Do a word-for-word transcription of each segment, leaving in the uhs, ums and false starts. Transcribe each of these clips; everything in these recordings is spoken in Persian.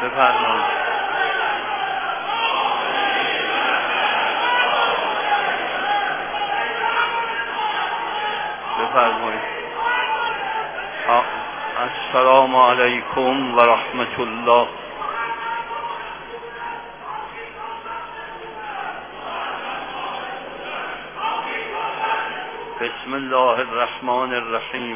بفرمایید. بفرمایید. السلام علیکم و رحمت الله. بسم الله الرحمن الرحیم.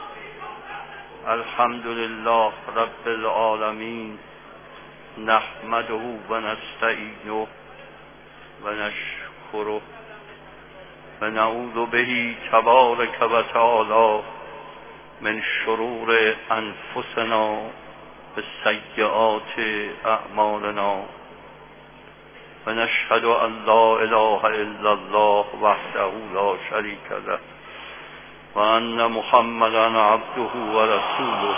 الحمد لله رب العالمین، نحمده و نستعینه و نشکره و نعوذ به تبارک و تعالی من شرور انفسنا و سیئات اعمالنا و نشهد ان لا اله الا الله وحده لا شریک له و ان محمدا عبده و رسوله.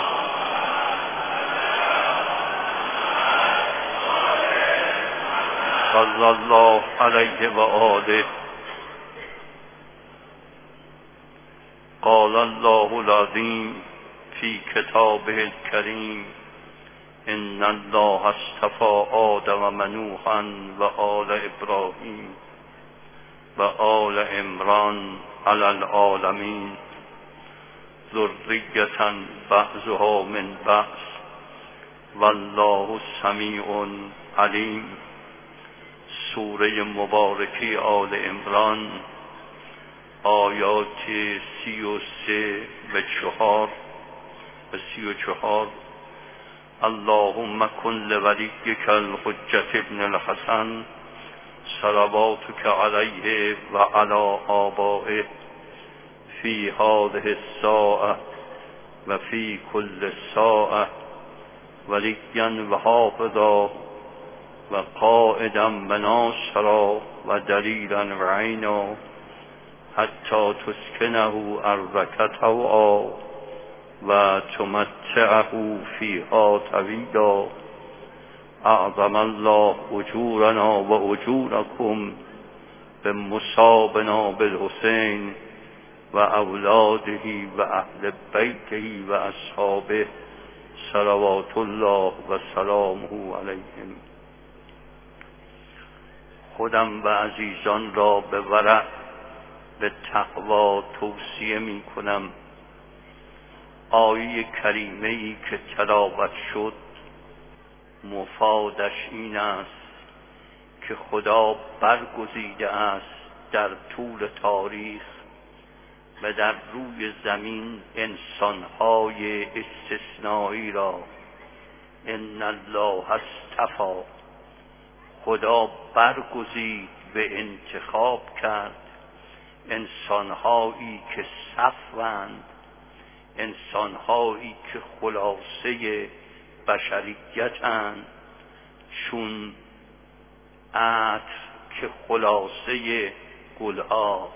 صلی الله علیه و آله. قال الله العظیم فی کتابه الکریم ان الله اصطفى آدم و نوحا و آل ابراهیم و آل عمران علی العالمین ذریة بعضها من بعض والله سمیع علیم. سوره مبارکه آل عمران، آیات سی و سه و چهار و سی و چهار. اللهم کن لولیک الحجة ابن الحسن صلواتک علیه و علی آبائه فی هذه الساعة و فی کل ساعة ولیا و حافظا و قائدا و ناصرا و دلیلا و عینا حتی تسکنه ارضک طوعا و تمتعه فیها طویلا. اعظم الله اجورنا و اجورکم بمصابنا بالحسین و اولاده و اهل بیته و اصحابه صلوات الله و سلامه علیهم. خودم و عزیزان را به ورع، به تقوا توصیه می کنم. آیه کریمه ای که تلاوت شد مفادش این است که خدا برگزیده است در طول تاریخ و در روی زمین انسانهای استثنایی را. ان الله اصطفی، خدا برگزید و انتخاب کرد انسانهایی که صفوند، انسانهایی که خلاصه بشریتند، چون عطر که خلاصه گلهاست.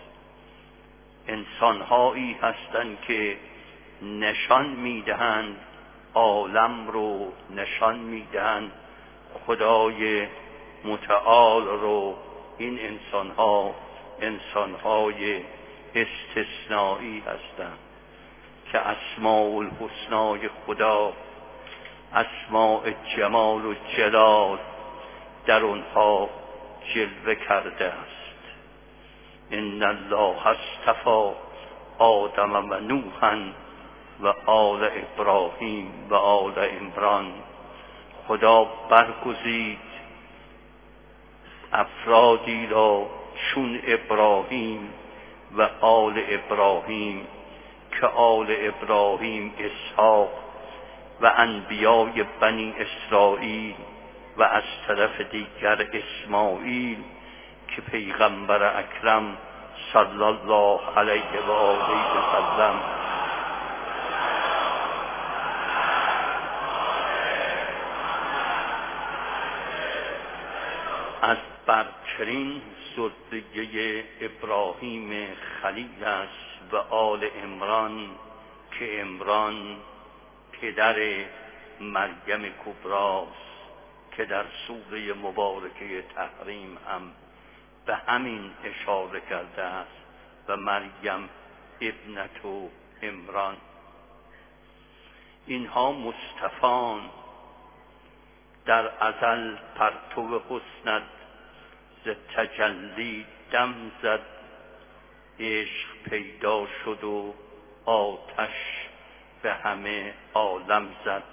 انسانهایی هستند که نشان میدهند عالم رو، نشان میدهند خدای متعال رو. این انسانها انسانهای استثنایی هستند که اسماء الحسنای خدا، اسماء جمال و جلال در اونها جلوه کرده است. ان الله اصطفى آدم و نوحا و آل ابراهیم و آل عمران. خدا برگزید افرادی را چون ابراهیم و آل ابراهیم، که آل ابراهیم اسحاق و انبیای بنی اسرائیل و از طرف دیگر اسماعیل که پیغمبر اکرم صلی الله علیه و آله و سلم از برترین ذریه ابراهیم خلیل است و آل عمران که عمران پدر مریم کبراست که در سوره مبارکه تحریم هم به همین اشاره کرده است و مریم ابنت عمران. اینها مصطفان در ازل پرتو حسنت ز تجلی دم زد. عشق پیدا شد و آتش به همه عالم زد.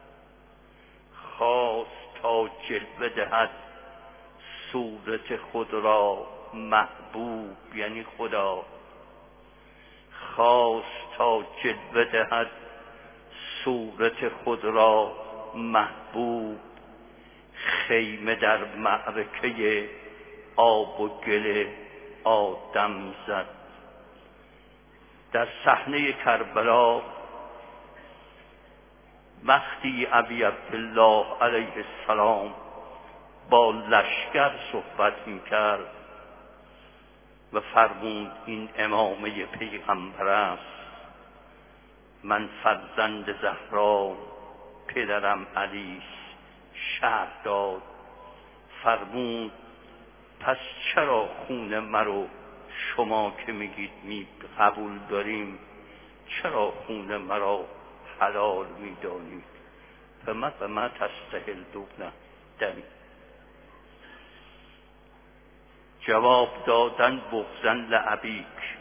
خواست تا جلوه دهد صورت خود را محبوب، یعنی خدا. خواست تا جلوه دهد صورت خود را محبوب. خیمه در معرکه آب و گل آدم زد. در صحنه کربلا وقتی ابی عبدالله علیه السلام با لشکر صحبت میکرد و فرمود این امامه پیغمبر است، من فرزند زهرا، پدرم علی شهر داد. فرمود پس چرا خون مرو شما که میگید می قبول داریم، چرا خون مرا حلال میدانید؟ فما فما تستحل دونه دمی. جواب دادن بغضن لعبیک.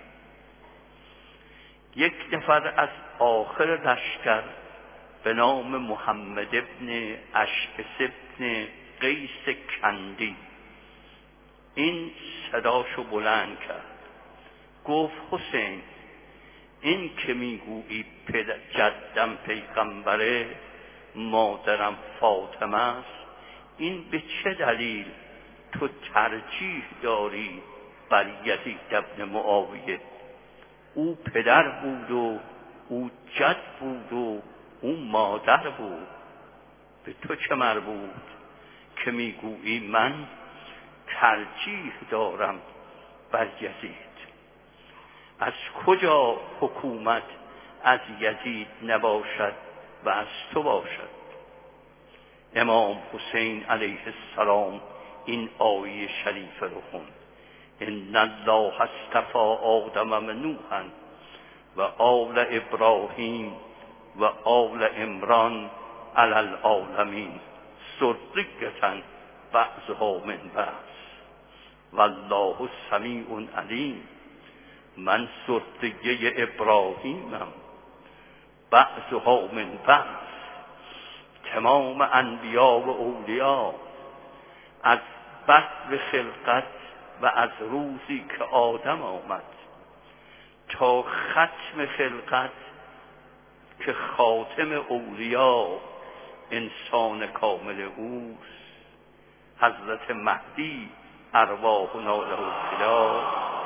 یک نفر از آخر لشکر به نام محمد ابن اشعث ابن قیس کندی این صداشو بلند کرد، گفت حسین این که میگویی پدر جدم پیغمبره، مادرم فاطمه است، این به چه دلیل تو ترجیح داری بر یزید ابن معاویه؟ او پدر بود و او جد بود و او مادر بود، به تو چه مربوط که میگویی من ترجیح دارم بر یزید؟ از کجا حکومت از یزید نباشد و از تو باشد؟ امام حسین علیه السلام این آیه شریفه رو خوند: ان الله اصطفى آدم و نوحا و آل ابراهیم و آل عمران علی العالمین ذریة بعضها من بعض والله سمیع علیم. من ذریه ابراهیمم، بعضها من بعض. تمام انبیا و اولیا از بدء خلقت و از روزی که آدم آمد تا ختم خلقت که خاتم اولیا انسان کامل اوست، حضرت مهدی ارواحنا له الفدا،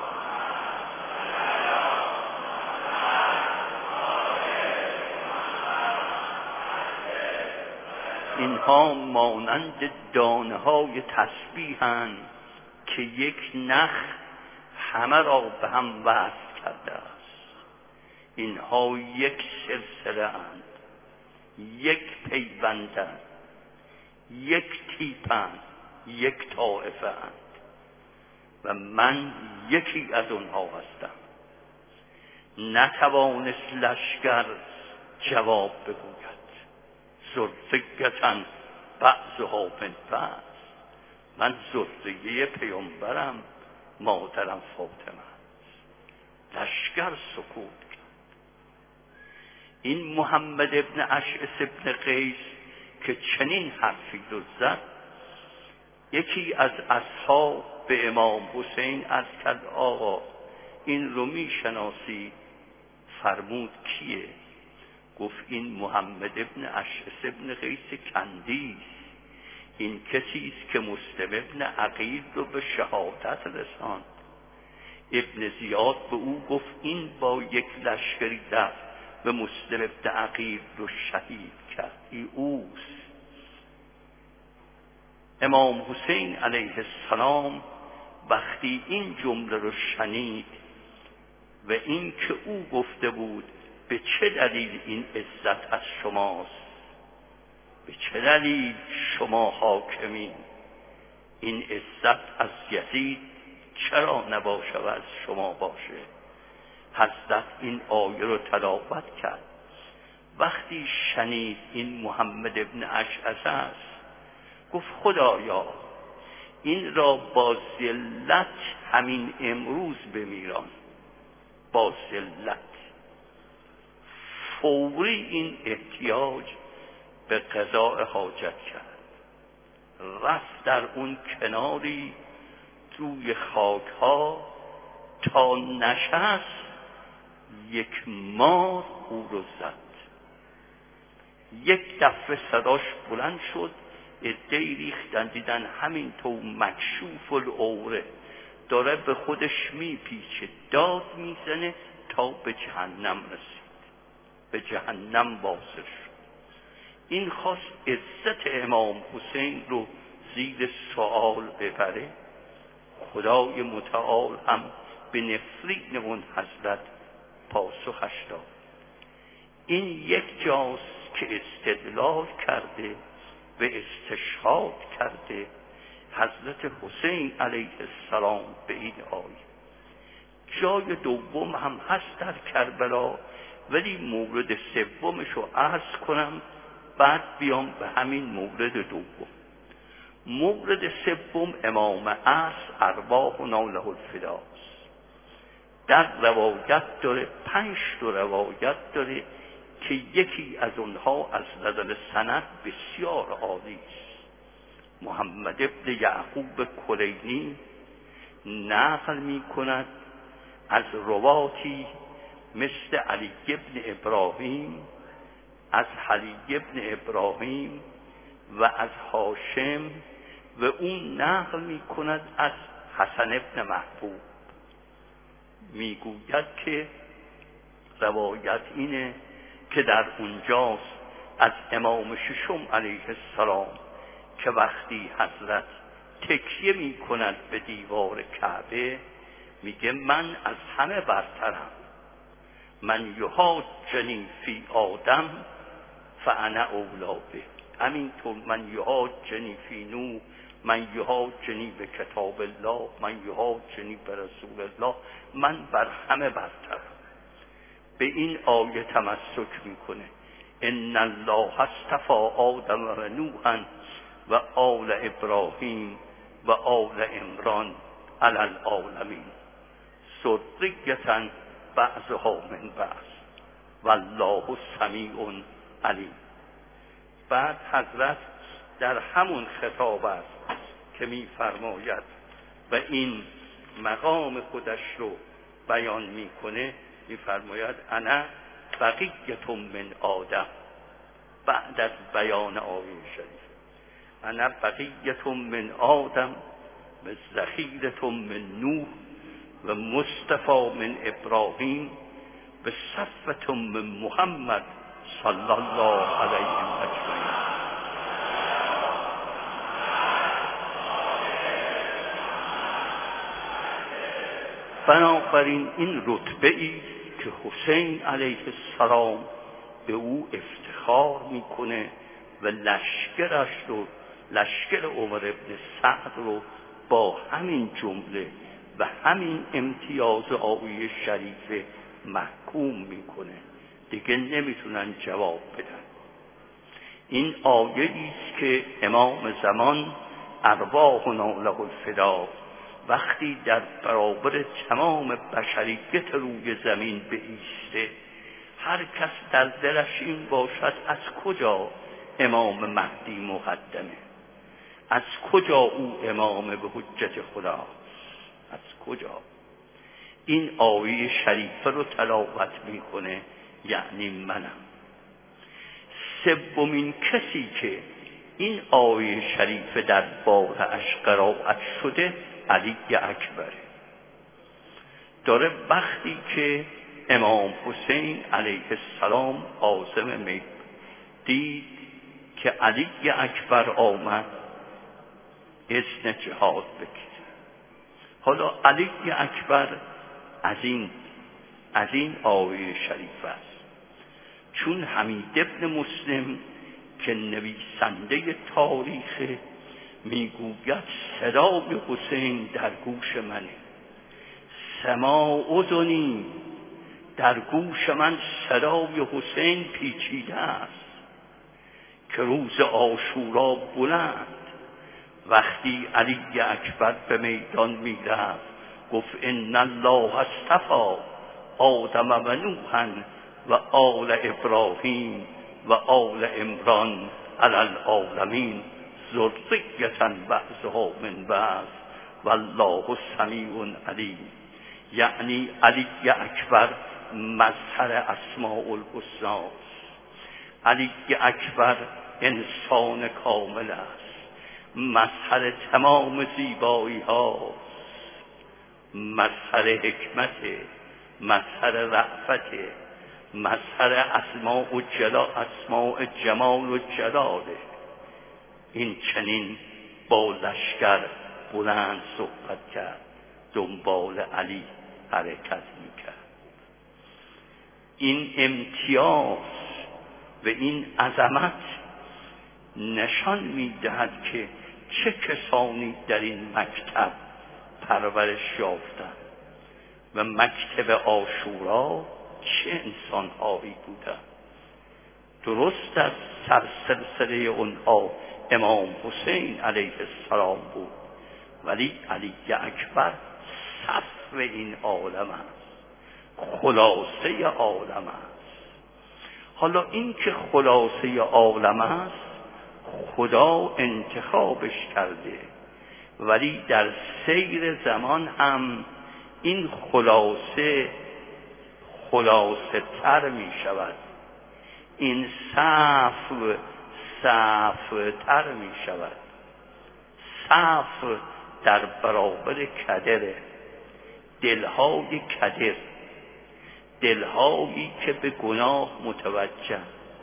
اینها مانند دانه های تسبیحند که یک نخ همه را به هم وصل کرده است. اینها یک سلسله اند، یک پیوندند، یک تیپند، یک طائفه اند و من یکی از اونها هستم. نتوانست لشکر جواب بگوید. ذریة بعضها من بعض. من ذریه پیامبرم، مادرم فاطمه است. لشکر سکوت کرد. این محمد ابن اشعث ابن قیس که چنین حرفی رو زد، یکی از اصحاب به امام حسین عرض کرد آقا این رو میشناسی؟ فرمود کیه؟ گفت این محمد ابن اشعث ابن قیس کندی است. این کسی است که مسلم ابن عقیل رو به شهادت رساند. ابن زیاد به او گفت این با یک لشکری رفت و مسلم ابن عقیل رو شهید کرد، این اوست. امام حسین علیه السلام وقتی این جمله رو شنید و این که او گفته بود به چه دلیل این عزت از شماست، به چه دلیل شما حاکمین، این عزت از یزید چرا نباشه و از شما باشه؟ حضرت این آیه رو تلاوت کرد. وقتی شنید این محمد ابن اشعث است، گفت خدایا این را با ذلت همین امروز بمیران. با ذلت فوری این احتیاج به قضاء حاجت کرد. رفت در اون کناری روی خاک ها تا نشست، یک مار او رو زد. یک دفعه صداش بلند شد، عده‌ای ریختن، دیدن همین تو مکشوف العوره داره به خودش میپیچه، داد میزنه تا به جهنم رسید، به جهنم واصل شد. این خواست عزت امام حسین رو زیر سوال ببره. خدای متعال هم به نفرین اون حضرت پاسخش داد. این یک جاست که استدلال کرده و استشهاد کرده حضرت حسین علیه السلام به این آیه. جای دوم هم هست در کربلا، ولی مورد سومش رو عرض کنم بعد بیام به همین مورد دوم. مورد سوم امام عصر ارواحنا له الفداست. در روایت داره، پنج تا روایت داره که یکی از اونها از نظر سند بسیار عالی است. محمد ابن یعقوب کلینی نقل می کند از رواتی مثل علی ابن ابراهیم، از علی ابن ابراهیم و از هاشم، و اون نقل می کند از حسن ابن محبوب. می گوید که روایت اینه که در اونجاست از امام ششم علیه السلام که وقتی حضرت تکیه می کند به دیوار کعبه میگه من از همه برترم، من یحاجنی فی آدم فانا اولا به. همینطور من یحاجنی فی نوح، من یحاجنی به کتاب الله، من یحاجنی به رسول الله، من بر همه برترم. به این آیه تمسک میکنه. ان الله اصطفى آدم و نوحا و آل ابراهیم و آل عمران علی العالمین ذریة بعضها من بعض والله سمیع علیم. بعد حضرت در همون خطاب است که میفرماید و این مقام خودش رو بیان میکنه، میفرماید انا بقیة من آدم. بعد از بیان آیه شریف انا بقیة من آدم و ذخیرة من نوح و مصطفی من ابراهیم و صفوة من محمد صلی الله علیه اجمعین. بنابراین این رتبه ای که حسین علیه السلام به او افتخار میکنه و لشکرش رو، لشکر عمر ابن سعد رو با همین جمله و همین امتیاز آیه شریف محکوم میکنه، دیگه نمیتونن جواب بدن. این آیه است که امام زمان ارواحنا له الفدا وقتی در برابر تمام بشریت روی زمین بایسته، هر کس در دلش این باشد از کجا امام مهدی مقدمه، از کجا او امام به حجت خدا، از کجا. این آیه شریفه رو تلاوت میکنه، یعنی منم. سومین کسی که این آیه شریفه در باره‌اش قرائت شده علی اکبر. داره وقتی که امام حسین علیه السلام عازم می دید که علی اکبر آمد اذن جهاد بگیره. حالا علی اکبر از این از این آیه شریف است، چون حمید ابن مسلم که نویسنده تاریخ میگوید صدای حسین در گوش منه، سماع اذنی، در گوش من صدای حسین پیچیده است که روز عاشورا بلند وقتی علی اکبر به میدان میرفت گفت ان الله اصطفی آدم و نوحا و آل ابراهیم و آل عمران علی العالمین ذریة بعضها من بعض والله سمیع علیم. یعنی علی اکبر مظهر اسماء الحسنا است. علی اکبر انسان کامل است، مظهر تمام زیبایی ها، مظهر حکمت، مظهر رأفت، مظهر اسماء و جلال، اسماء جمال و جلاله. این چنین با لشکر بلند صحبت کرد، دنبال علی حرکت میکرد. این امتیاز و این عظمت نشان میدهد که چه کسانی در این مکتب پرورش یافتند و مکتب عاشورا چه انسانهایی بودند. درست از سرسلسله اونها امام حسین علیه السلام بود، ولی علی اکبر صف این عالم است، خلاصه عالم است. حالا این که خلاصه عالم است خدا انتخابش کرده، ولی در سیر زمان هم این خلاصه خلاصه تر می شود، این صف صف تر می شود. صف در برابر کدره، دلهای کدر، دلهایی که به گناه متوجه،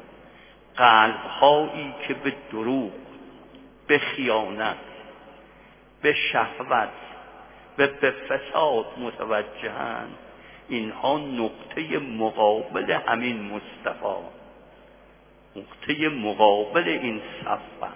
قلبهایی که به دروغ، به خیانت، به شهوت و به فساد متوجهند. اینها نقطه مقابل همین مصطفی، نقطه مقابل این صف.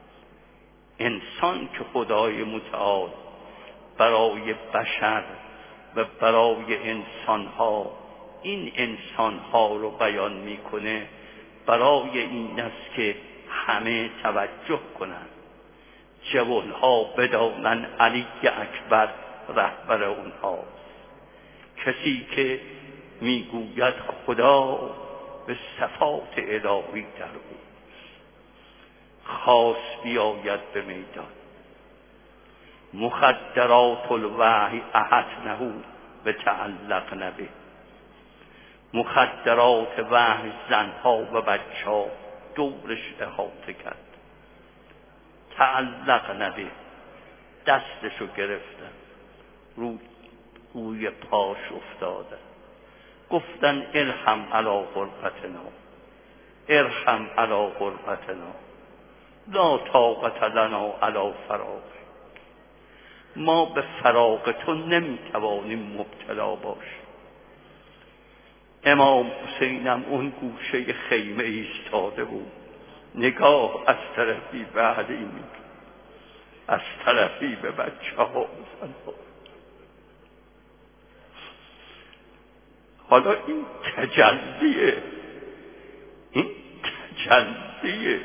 انسان که خدای متعال برای بشر و برای انسانها این انسانها رو بیان میکنه، برای این است که همه توجه کنند، جوانها بدانن علی اکبر رهبر اونهاست. کسی که میگوید خدا به صفات الهی در او خاص بیاید به میدان. مخدرات الوحی احطنه به تعلقن به، مخدرات وحی زنها و بچه ها دورش احاطه کرد. تعلقن به، دستشو گرفتن، رو روی پاش افتادن، گفتن ارحم علی غربتنا، ارحم علی غربتنا، لا طاقت لنا علی فراق. ما به فراق تو نمیتوانیم مبتلا باشیم. امام حسینم اون گوشه خیمه ایستاده بود، نگاه از طرفی به علی میکرد، از طرفی به بچه ها زنها. حالا این تجلیه، این تجلیه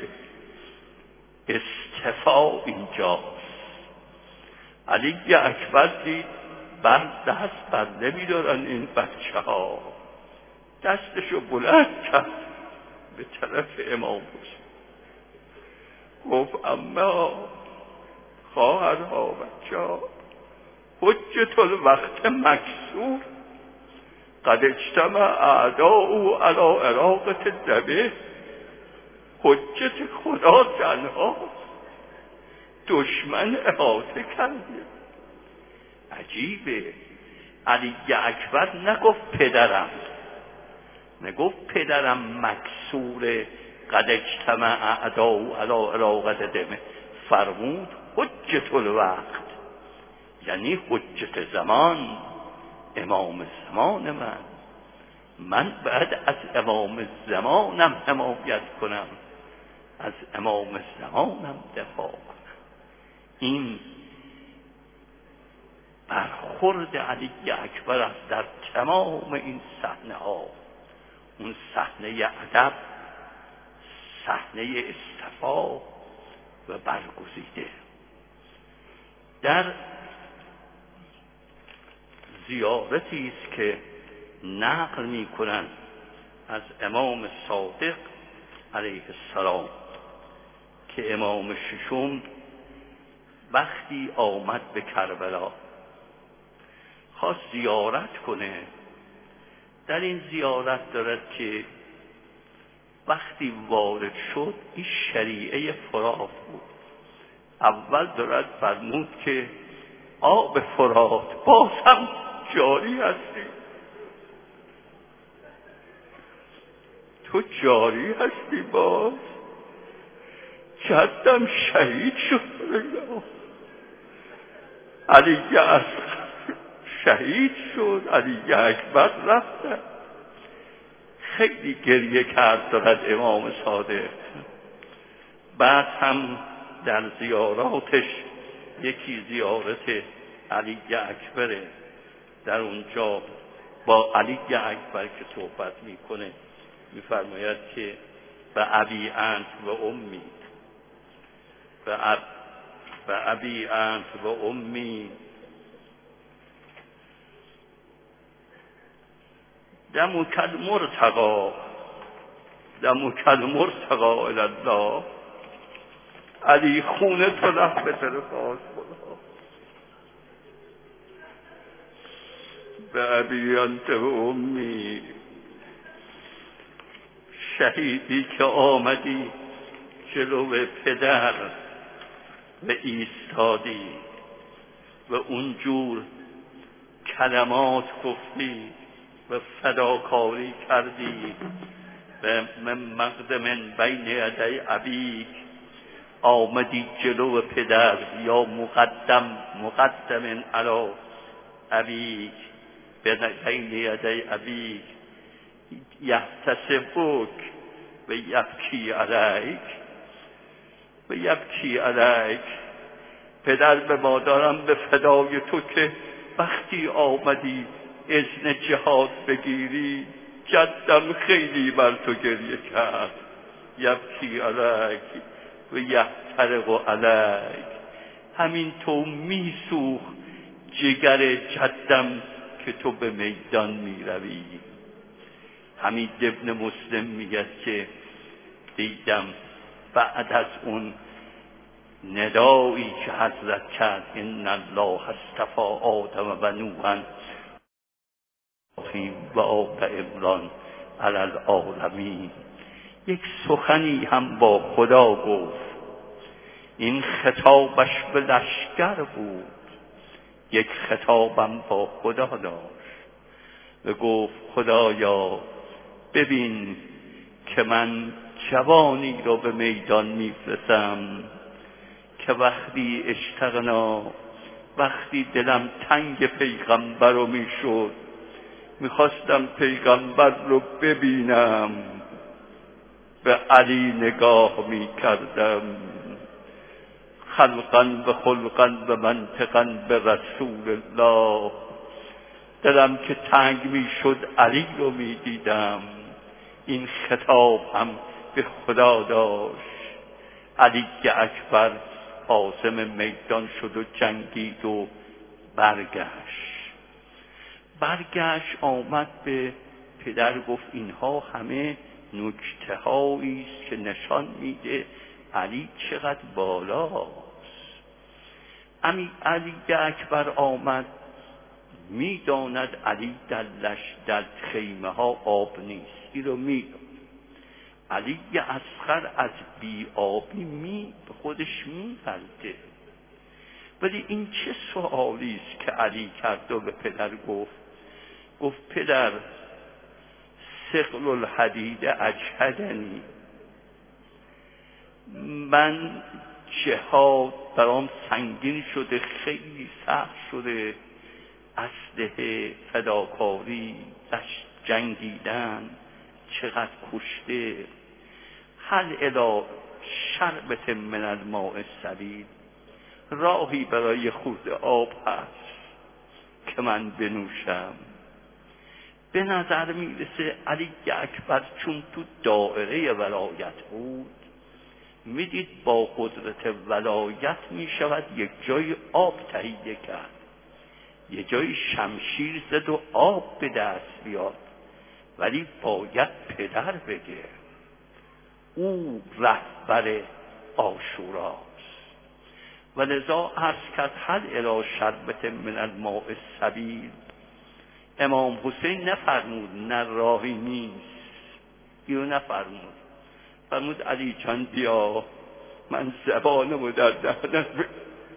استفا اینجاست. علی اکبر دید بر دست بر نمی دارن این بچه ها، دستشو بلند کرد به طرف امام حسین، گفت اما خواهرها بچه ها، حجت الوقت مکسور، قد اجتمع اعداء علی اراقة دمه. حجت خدا تنها، دشمن احاطه کرده. عجیبه، علی اکبر نگفت پدرم، نگفت پدرم مکسور، قد اجتمع اعداء علی اراقة دمه، فرمود حجت الوقت، یعنی حجت زمان، امام زمان من من بعد از امام زمانم حمایت کنم، از امام زمانم دفاع کنم. این برخورد علی اکبر است در تمام این صحنه ها. اون صحنه ادب، صحنه اصطفا و برگزیده. در زیارتی است که نقل می کنند از امام صادق علیه السلام که امام ششم وقتی آمد به کربلا خواست زیارت کنه. در این زیارت دارد که وقتی وارد شد این شریعه فرات بود. اول دارد فرمود که آب فرات باز هم جاری هستی، تو جاری هستی باز. جدم شهید شد، علی اصغر شهید شد، علی اکبر رفتن. خیلی گریه کرد دارد امام صادق. بعد هم در زیاراتش یکی زیارت علی اکبره، در اونجا با علی اکبر که صحبت میکنه میفرماید که به ابی انت و امی و اب و ابی انت و امی دمک المرتقی دمک المرتقی الالله. علی خونه تو رفت به طرف آسمان. به ابی انت و امی، شهیدی که آمدی جلو پدر و ایستادی و اونجور کلمات گفتی و فداکاری کردی و من مقدم بین یدی ابیک، آمدی جلو پدر یا مقدم مقدم علی ابیک بین یدی ابیک یحتسبک و یبکی علیک و یبکی علیک. پدر به مادرم به فدای تو که وقتی آمدی اذن جهاد بگیری جدم خیلی بر تو گریه کرد. یبکی علیک و یحترق علیک. همین تو میسوخ جگر جدم که تو به میدان میروی. حمید ابن مسلم میگه که دیدم بعد از اون ندایی که حضرت کرد ان الله اصطفی آدم و نوحا و آل عمران علی العالمین، یک سخنی هم با خدا گفت. این خطابش به لشکر بود، یک خطابم با خدا داشت و گفت خدایا ببین که من جوانی رو به میدان میفرستم که وقتی اشتغنا، وقتی دلم تنگ پیغمبر رو میشد میخواستم پیغمبر رو ببینم، به علی نگاه میکردم، خلقا به خلقا به منطقا به رسول الله. دلم که تنگ میشد علی رو میدیدم. این خطاب هم به خدا داشت. علی اکبر عاصم میدان شد و جنگید و برگشت. برگشت آمد به پدر گفت اینها همه نکته هایی است که نشان میده علی چقدر بالاست. امی علی اکبر آمد، میداند علی در لش در خیمه ها آب نیست، این رو میداند. علی اصغر از بی آبی می به خودش می‌غلطه. ولی این چه سوالی است که علی کرد و به پدر گفت گفت پدر ثقل الحدید اجهدنی، من جهاد برام سنگین شده، خیلی سخت شده، اسلحه، فداکاری، جنگیدن چقدر کشته. هل الی شربت من الماء السبیل، راهی برای خورد آب هست که من بنوشم؟ به نظر میرسه علی اکبر چون تو دائره ولایت بود میدید با قدرت ولایت میشود یک جای آب تهیه کرد، یه جای شمشیر زد و آب به دست بیاد، ولی باید پدر بگه. او رهبر عاشوراست. و لذا عرض کرد هل الی شربت من الماء السبیل. امام حسین نفرمود نه راهی نیست، اینو نفرمود، فرمود علی جان بیا من زبانمو در دهنت ب...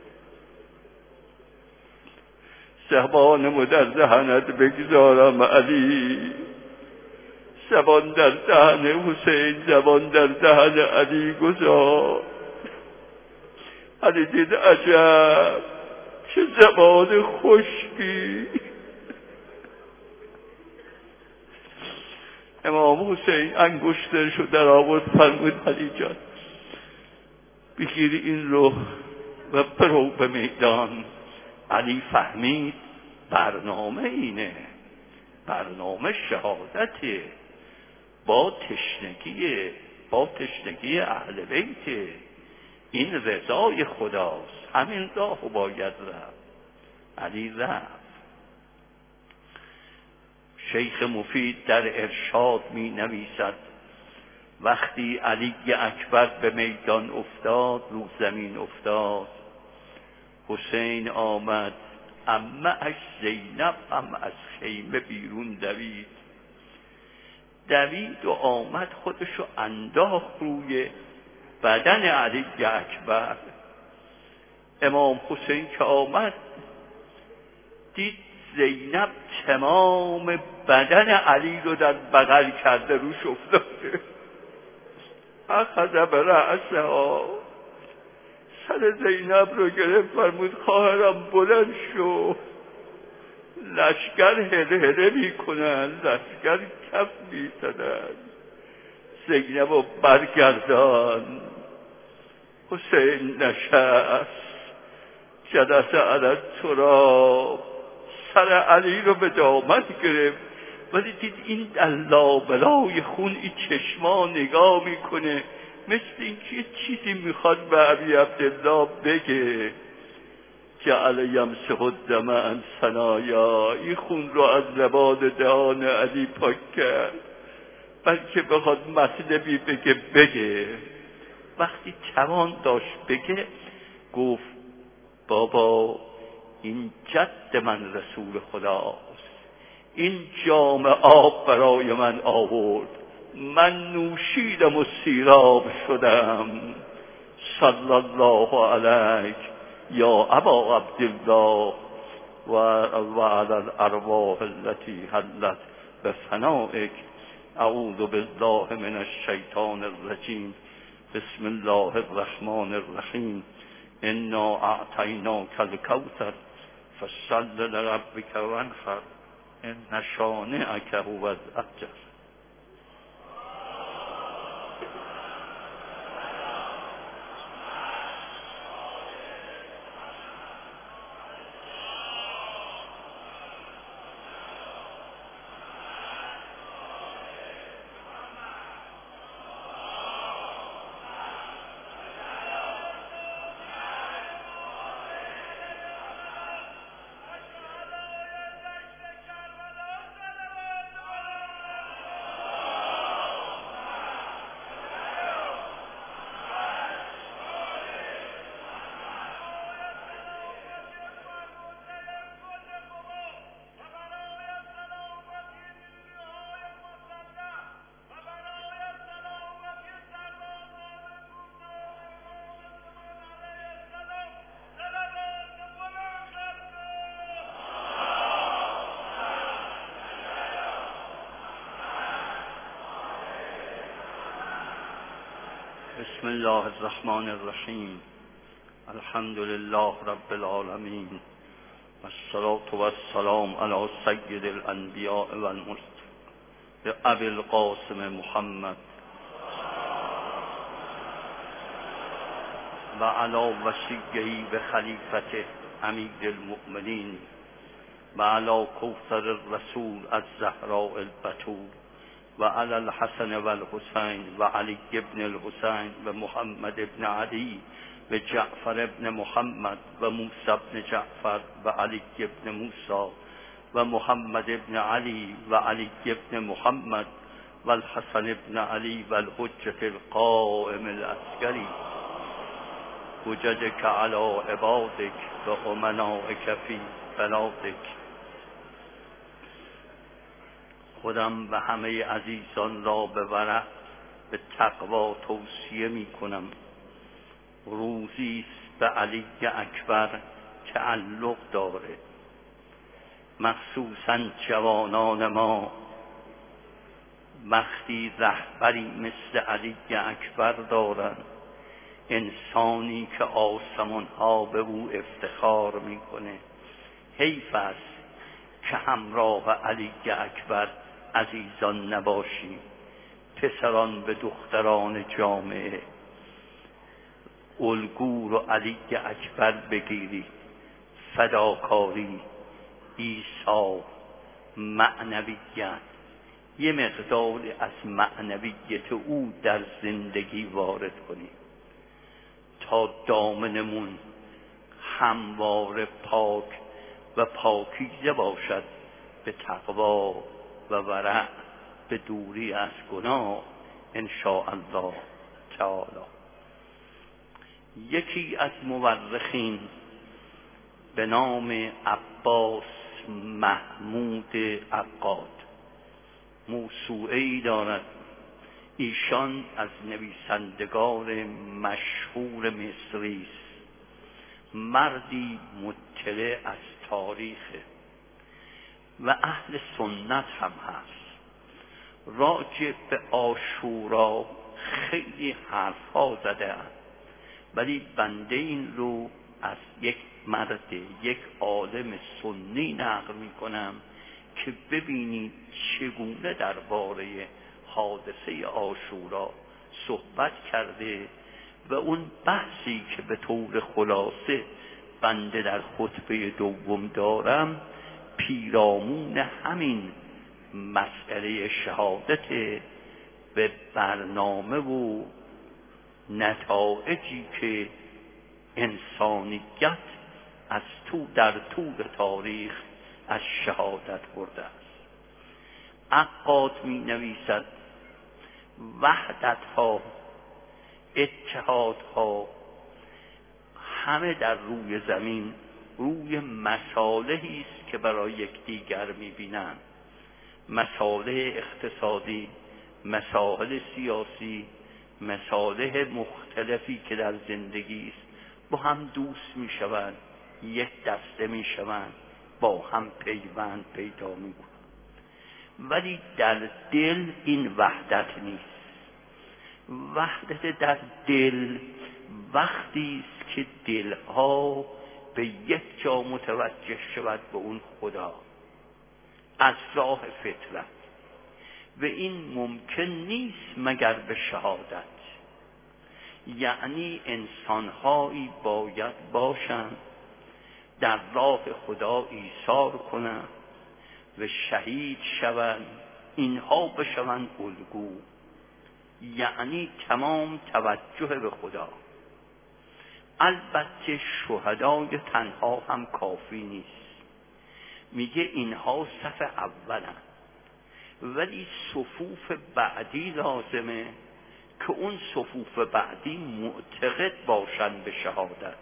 زبانمو در دهنت بگذارم علی. زبان در دهن حسین، زبان در دهن علی گذار. علی دید عجب چه زبان خشکی. امام حسین انگشترشو در آورد، فرمود علی جان بگیر این رو و برو به میدان. علی فهمید برنامه اینه، برنامه شهادته، با تشنگی با تشنگی اهل بیت. این رضای خداست، همین راه باید رفت. علی رفت. شیخ مفید در ارشاد می نویسد وقتی علی اکبر به میدان افتاد، رو زمین افتاد، حسین آمد، عمه اش زینب هم از خیمه بیرون دوید دوید و آمد خودشو انداخت روی بدن علی اکبر. امام حسین که آمد دید زینب تمام بدن علی رو در بغل کرده، روش افتاده. اخذ برأسها، سر زینب رو گرفت، فرمود خواهرم بلند شو، لشکر هله هله می کنن، لشکر کف می زدن. زینب رو برگردان. حسین نشست، جلس علی التراب، سر علی رو به دامن گرفت، ولی دید این لابلای خون این چشما نگاه میکنه، مثل اینکه یه چیزی میخواد به ابی عبدالله بگه. جعل یمسح الدم عن ثنایا، این خون رو از لبان دهان علی پاک کرد، بلکه بخواد مطلبی بگه بگه. وقتی توان داشت بگه گفت بابا این جد من رسول خداست، این جام آب برای من آورد، من نوشیدم و سیراب شدم. صلی الله علیک یا ابا عبدالله و و علی الارواح التي حلت بفنائک. اعوذ بالله من الشیطان الرجیم. بسم الله الرحمن الرحیم. انا اعطیناک الکوثر فصل لربک وانحر ان شانئک هو الابتر. بسم الله الرحمن الرحیم. الحمد لله رب العالمین والصلاة والسلام علی سید الانبیاء والمرسلین ابی القاسم محمد و علی وصیه و خلیفته امیر المؤمنین و علی کوثر الرسول الزهراء البتول و علی الحسن و الحسین و علی ابن الحسین و محمد ابن علی و جعفر ابن محمد و موسی ابن جعفر و علی ابن موسی و محمد ابن علی و علی ابن محمد و الحسن ابن علی و الحجة القائم العسکری وجدك على عبادك و امنائك فی بلادك. خودم و همه عزیزان را به ورع به تقوا توصیه می کنم. روزی است به علی اکبر تعلق داره، مخصوصا جوانان ما وقتی رهبری مثل علی اکبر دارند، انسانی که آسمان ها به او افتخار میکنه، حیف است که همراه علی اکبر عزیزان نباشی. پسران به دختران جامعه الگو رو علی اکبر بگیری، فداکاری، ایثار، معنویت، یه مقدار از معنویت او در زندگی وارد کنی تا دامنمون همواره پاک و پاکیزه باشد به تقوا و ورع، به دوری از گناه ان شاء الله تعالی. یکی از مورخین به نام عباس محمود عقاد موسوعه‌ای دارد. ایشان از نویسندگان مشهور مصری است، مردی مطلع از تاریخ و اهل سنت هم هست. راجع به عاشورا خیلی حرفا زده است، ولی بنده این رو از یک مرد، یک عالم سنی نقل می کنم که ببینید چگونه درباره حادثه عاشورا صحبت کرده و اون بحثی که به طور خلاصه بنده در خطبه دوم دارم پیرامون همین مسئله شهادت به برنامه و نتایجی که انسانیت از تو در طول تاریخ از شهادت برده است. عقاد می نویسد وحدت ها، اتحاد ها همه در روی زمین روی مصالحی است که برای یکدیگر می بینند، مصالح اقتصادی، مسائل سیاسی، مصالح مختلفی که در زندگی است، با هم دوست می شوند، یک دسته می شوند، با هم پیوند پیدا می کنند. ولی در دل این وحدت نیست. وحدت در دل وقتی است که دلها به یک جا متوجه شود به اون خدا از راه فطرت، و این ممکن نیست مگر به شهادت. یعنی انسانهایی باید باشند در راه خدا ایثار کنند و شهید شوند، اینها بشوند الگو، یعنی تمام توجه به خدا. البته شهدای تنها هم کافی نیست، میگه اینها صف اولن، ولی صفوف بعدی لازمه که اون صفوف بعدی معتقد باشند به شهادت،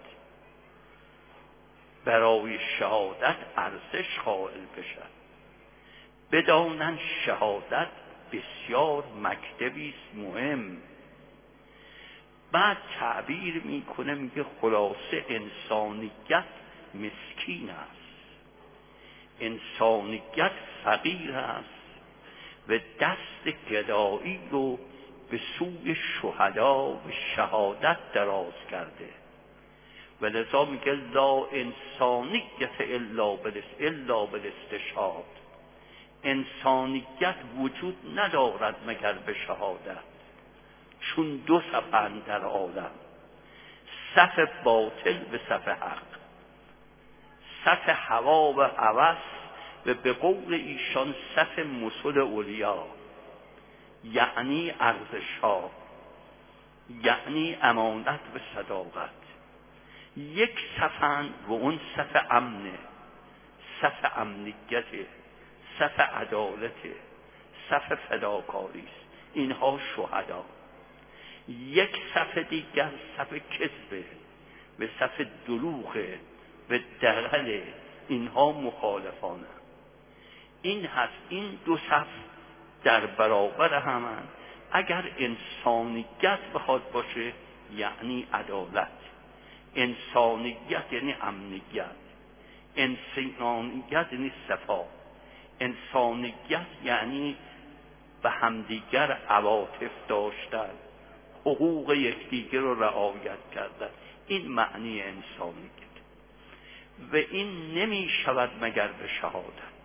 برای شهادت ارزش قائل بشن، بدانن شهادت بسیار مکتبی است مهم. بعد تعبیر میکنه، میگه خلاصه انسانیت مسکین است، انسانیت فقیر است و دست گدایی رو به سوی شهدا و شهادت دراز کرده، و لذا میگه لا انسانیت الا الا بالاستشهاد، انسانیت وجود ندارد مگر به شهادت. چون دو صفند در عالم، صف باطل به صف حق، صف هوا و هوس و به قول ایشان صف مسل اولیا. یعنی ارزش ها، یعنی امانت و صداقت. یک صفن و اون صف امنه، صف امنیته، صف عدالته، صف فداکاری است. اینها شهدا. یک صف دیگر صف کذبه، به صف دروغه، به دغل. اینها مخالفانه. این هست. این دو صف در برابر همن. اگر انسانیت بخواد باشه یعنی عدالت، انسانیت یعنی امنیت، انسانیت یعنی صفا، انسانیت یعنی به همدیگر عواطف داشتن، حقوق یکدیگر رو رعایت کردن. این معنی انسانیت. و این نمی شود مگر به شهادت.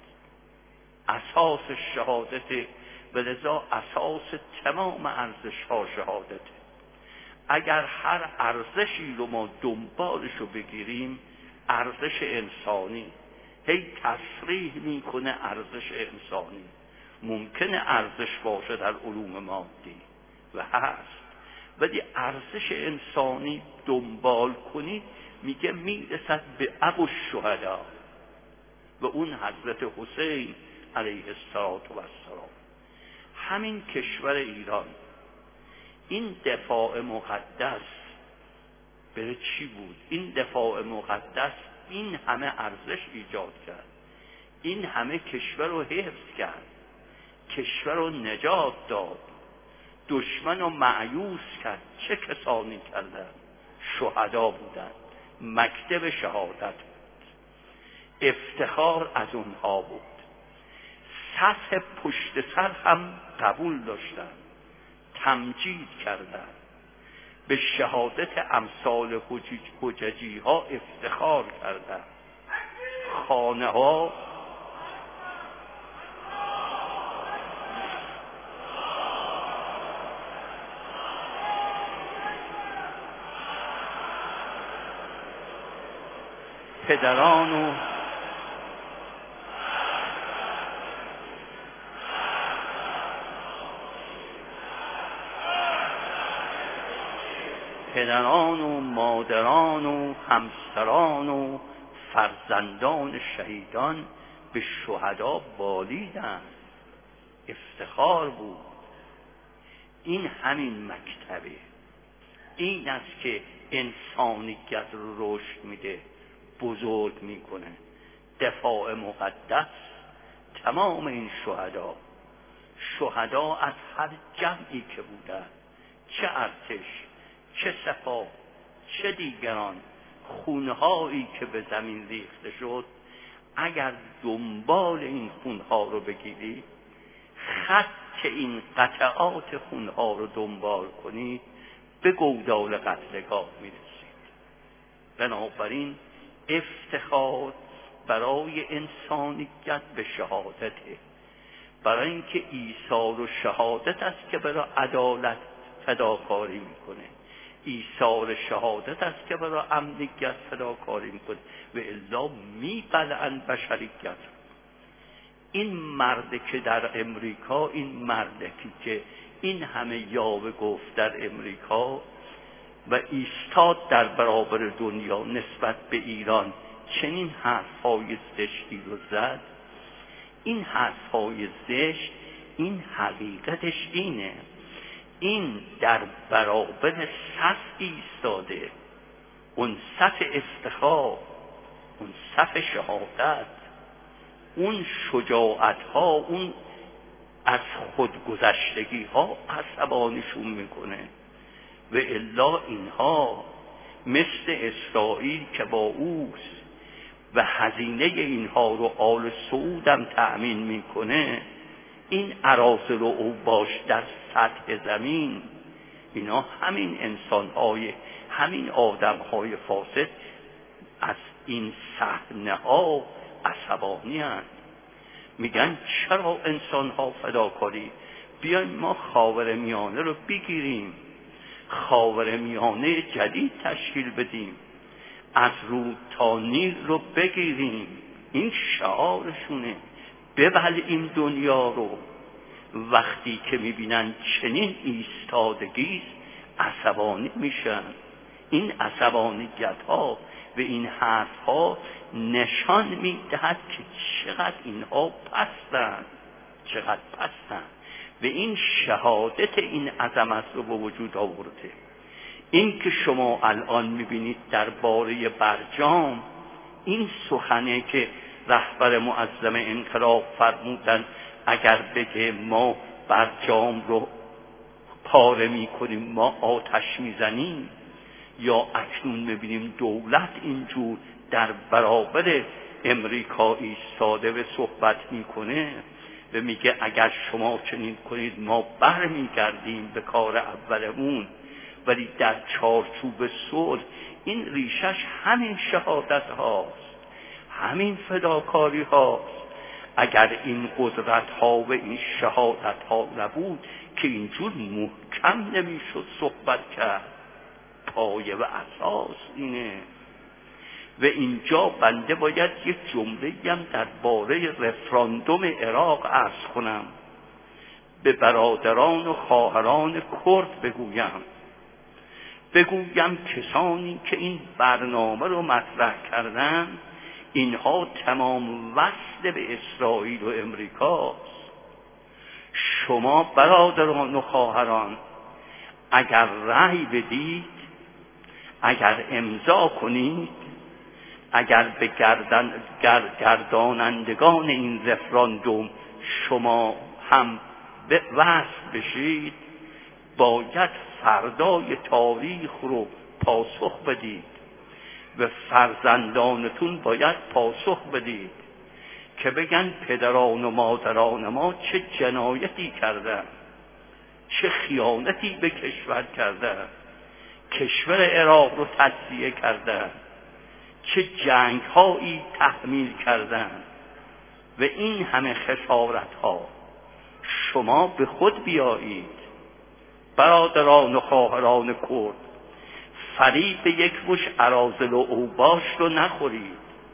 اساس شهادت، و لذا اساس تمام ارزش ها شهادت. اگر هر ارزشی رو ما دنبالش رو بگیریم، ارزش انسانی هی تصریح میکنه ارزش انسانی. ممکنه ارزش باشه در علوم مادی و هست، ولی ارزش انسانی دنبال کنید میگه میرسد به ابو الشهدا و اون حضرت حسین علیه السلام. همین کشور ایران، این دفاع مقدس بره چی بود؟ این دفاع مقدس این همه ارزش ایجاد کرد، این همه کشور رو حفظ کرد، کشور رو نجات داد، دشمن رو مأیوس کرد. چه کسانی کردن؟ شهدا بودند. مکتب شهادت بود، افتخار از اونها بود. صف پشت سر هم قبول داشتن، تمجید کردن، به شهادت امثال حججی ها افتخار کردن. خانه ها پدران و پدران و مادران و همسران و فرزندان شهیدان به شهدا بالیدند. افتخار بود. این همین مکتبه. این است که انسانیت رو رشد میده، بزرگ میکنه. دفاع مقدس تمام این شهدا، شهدا از هر جمعی که بودن، چه ارتش، چه سپاه، چه دیگران، خونهایی که به زمین ریخته شد، اگر دنبال این خونها رو بگیری، خط این قطعات خونها رو دنبال کنی، به گودال قتلگاه میرسید. بنابراین افتخار برای انسانیت به شهادته، برای اینکه ایثار و شهادت است که برای عدالت فداکاری میکنه، ایثار شهادت است که برای امنیت فداکاری میکنه، و الا میبلعن بشریت. این مرد که در امریکا، این مردی که این همه یاوه گفت در امریکا و ایستاد در برابر دنیا نسبت به ایران، چنین حرفهای زشتی رو زد. این حرفهای زشت، این حقیقتش اینه، این در برابر صف ایستاده، اون صف افتخار، اون صف شهادت، اون شجاعت ها، اون از خودگذشتگی ها عصبانیشون میکنه. و الا اینها مثل اسرائیل که با اوست و هزینه اینها رو آل سعودم تأمین میکنه، این اراذل و اوباش در سطح زمین، اینا همین انسانهای، همین آدمهای فاسد از این صحنه ها عصبانی هستند. میگن چرا انسانها فداکاری؟ بیاین ما خاورمیانه رو بگیریم، خاورمیانه جدید تشکیل بدیم، از رود تا نیل رو بگیریم. این شعارشونه. ببلعیم دنیا رو، وقتی که میبینن چنین ایستادگی عصبانی میشن. این عصبانیت ها و این حرف ها نشان میدهد که چقدر اینها پستند، چقدر پستند و این شهادت این عظمت رو به وجود آورده. این که شما الان میبینید درباره برجام، این سخنه که رهبر معظم انقلاب فرمودن اگر بگه ما برجام رو پاره میکنیم، ما آتش میزنیم، یا اکنون میبینیم دولت اینجور در برابر امریکا ایستاده و صحبت میکنه و میگه اگر شما چنین کنید ما بر میگردیم به کار اولمون، ولی در چارچوب صلح. این ریشش همین شهادت هاست، همین فداکاری هاست. اگر این قدرت ها و این شهادت ها نبود که اینجور محکم نمیشد صحبت کرد. پایه و اساس اینه. و اینجا بنده باید یک جمله هم درباره رفراندوم عراق عرض کنم، به برادران و خواهران کرد بگویم بگویم کسانی که این برنامه رو مطرح کردن، اینها تمام وصل به اسرائیل و امریکاست. شما برادران و خواهران اگر رأی بدید، اگر امضا کنید، اگر به گردن گردانندگان این رفراندوم شما هم وصل بشید، باید فردای تاریخ رو پاسخ بدید و فرزندانتون باید پاسخ بدید که بگن پدران و مادران ما چه جنایتی کردن، چه خیانتی به کشور کردن، کشور عراق رو تجزیه کردن، چه جنگ هایی تحمیل کردن و این همه خسارت ها. شما به خود بیایید برادران و خواهران کرد، فریب یک مش اراذل و اوباش رو نخورید.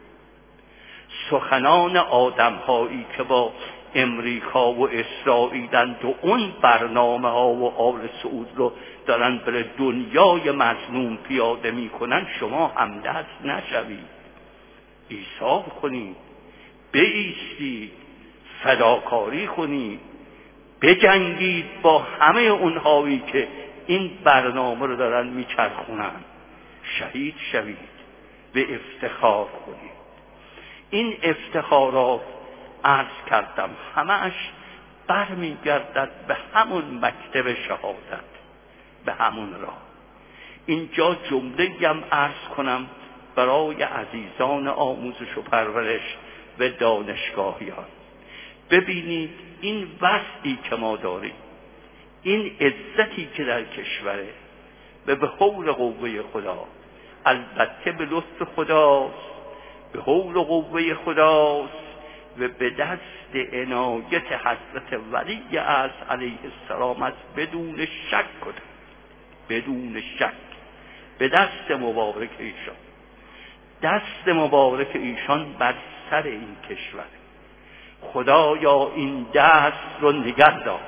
سخنان آدم هایی که با امریکا و اسرائیلند و اون برنامه ها و آل سعود رو دارن بر دنیای مظلوم پیاده میکنن، شما همدست نشوید، ایثار کنید، بایستید، فداکاری کنید، بجنگید با همه اونهایی که این برنامه رو دارن میچرخونن، شهید شوید و افتخار کنید. این افتخارات عرض کردم همش برمیگردد به همون مکتب شهادت، به همون راه. اینجا جمله هم عرض کنم برای عزیزان آموزش و پرورش و دانشگاهیان. ببینید این وضعی که ما داریم، این عزتی که در کشوره و به حول قوه خدا، البته به لطف خداست، به حول قوه خداست و به دست عنایت حضرت ولی اعظم علیه السلام است، بدون شک کنم، بدون شک به دست مبارک ایشان، دست مبارک ایشان بر سر این کشور. خدایا این دست رو نگه دار،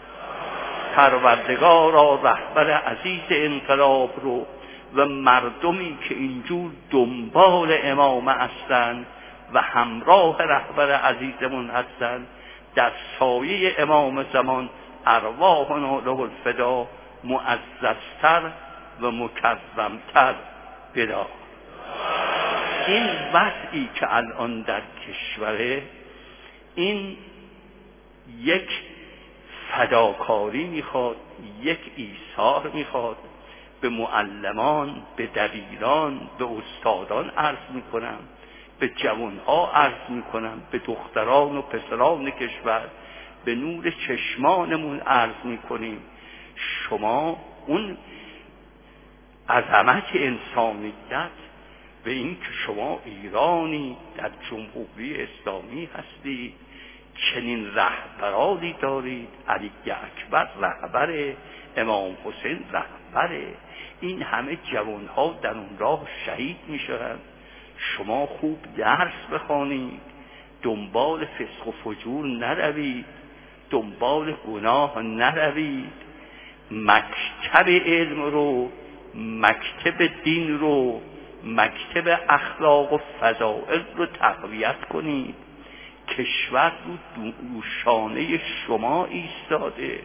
پروردگارا رهبر عزیز انقلاب رو و مردمی که اینجور دنبال امامه هستند و همراه رهبر عزیزمون هستند، در سایه امام زمان ارواحنا له الفدا معززتر و مکرمتر بدا. این وضعی که الان در کشوره، این یک فداکاری میخواد، یک ایثار میخواد. به معلمان، به دبیران، به استادان عرض میکنم، به جوانها عرض میکنم، به دختران و پسران کشور، به نور چشمانمون عرض میکنیم. شما اون عظمت انسانیت و این که شما ایرانی در جمهوری اسلامی هستید، چنین رهبرانی دارید، علی اکبر رهبر، امام حسین رهبر، این همه جوانها در اون راه شهید میشوند. شما خوب درس بخوانید، دنبال فسق و فجور نروید، دنبال گناه نروید، مکتب علم رو، مکتب دین رو، مکتب اخلاق و فضائل رو تقویت کنید. کشور رو دوشانه شما ایستاده،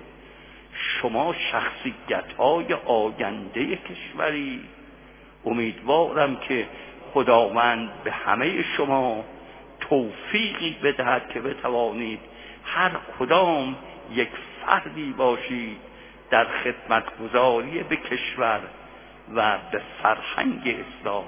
شما شخصیت‌های آینده کشوری. امیدوارم که خداوند به همه شما توفیقی بدهد که بتوانید هر کدام یک فردی باشید در خدمتگزاری به کشور و به فرهنگ اسلام.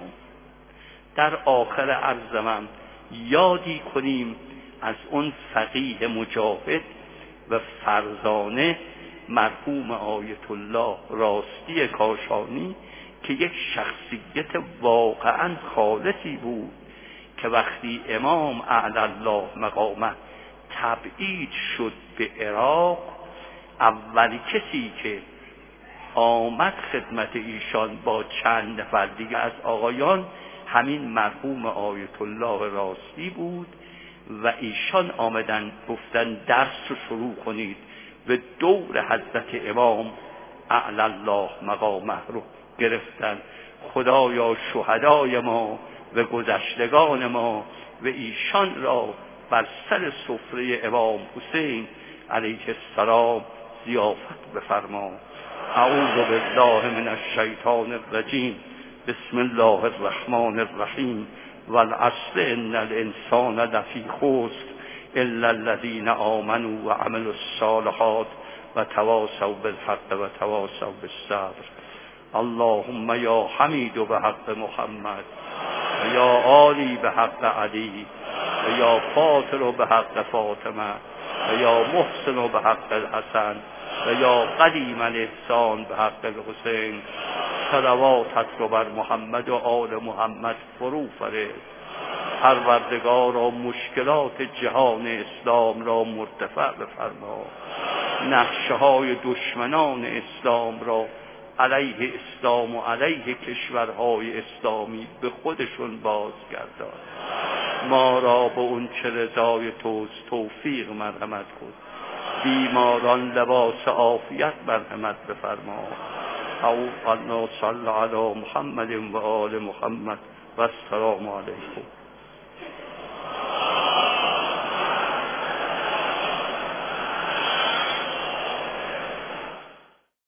در آخر عرض من یادی کنیم از اون فقیه مجاهد و فرزانه مرحوم آیت الله راستی کاشانی که یک شخصیت واقعا خالصی بود که وقتی امام اعلی الله مقامه تبعید شد به عراق، اول کسی که آمد خدمت ایشان با چند نفر دیگه از آقایان همین مرحوم آیت الله راستی بود و ایشان آمدن گفتن درس رو شروع کنید و دور حضرت امام اعلی الله مقامه رو گرفتن. خدایا شهدای ما و گذشتگان ما و ایشان را بر سر سفره امام حسین علیه السلام ضیافت بفرما. اعوذ بالله من الشیطان الرجیم. بسم الله الرحمن الرحیم. والعصر ان الانسان لفی خسر الا الذین آمنوا وعملوا الصالحات وتواصوا بالحق وتواصوا بالصبر. اللهم یا حمید به حق محمد و یا عالی به حق علی و یا فاطر به حق فاطمه و یا محسن به حق الحسن و یا قدیم الاحسان به حق الحسین. صلواتت رو بر محمد و آل محمد فرو فرست. پروردگارا مشکلات جهان اسلام را مرتفع بفرما. نقشه های دشمنان اسلام را علیه اسلام و علیه کشورهای اسلامی به خودشون بازگردان. ما را به اون چه رضای توست توفیق مرحمت کن. بیماران لباس عافیت مرحمت بفرما. او قلنا صلی علی محمد و آل محمد و السلام علیکم.